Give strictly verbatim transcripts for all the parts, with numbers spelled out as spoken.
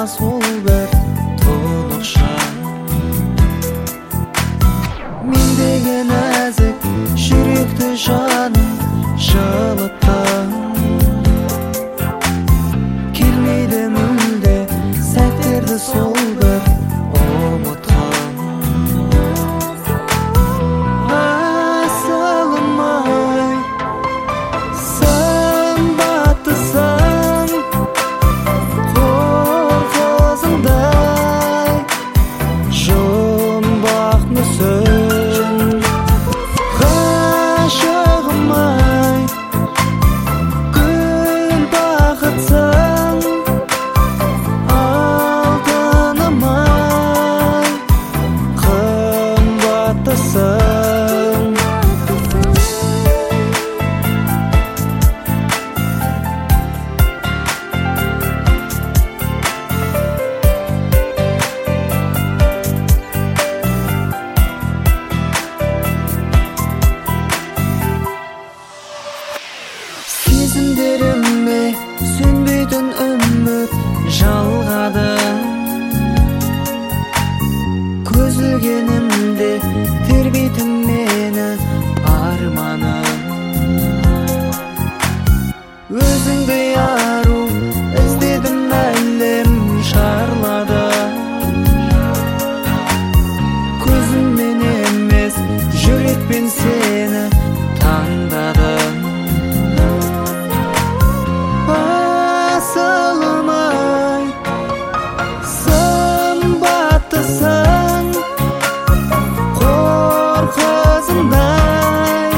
сол бір тұнықшам. Мен деген нәзік жүректі жаным жылыттың. Келмейді мүлде сәттерді сол бір ұмытқым. Асылым-ай, сымбаттысың, қор қызыңдай жұмбақ мүсін. Ғашығым-ай, гүл бақытсың, алтыным-ай, қымбаттысың. Сезімдеріме сөнбейтін үміт жалғадың. Көз ілгенімде тербейтін мені арманың. Өзіңді ару іздедім, әлем шарлады. Көзіммен емес жүрекпен сені таңдадым. Асылым-ай, сымбаттысың, қор қызыңдай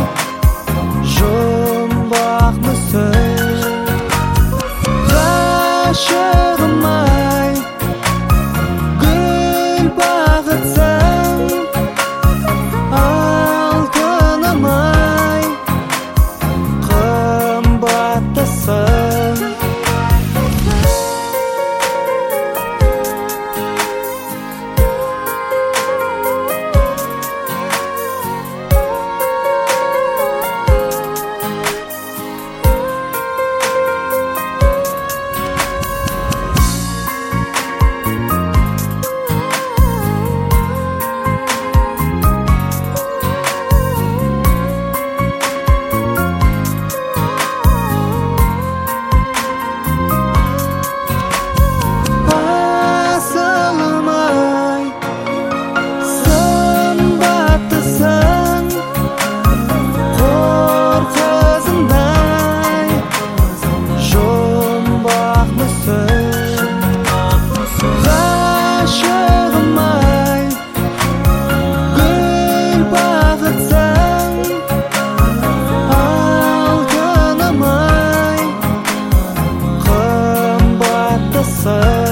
жұмбақ мүсін. Ғашығым-ай, гүл бақытсың, алтыным-ай, қымбаттысың. Асылым-ай, сымбаттысың, қор қызыңдай жұмбақ мүсін. Ғашығым-ай, гүл бақытсың, алтыным-ай, қымбаттысың.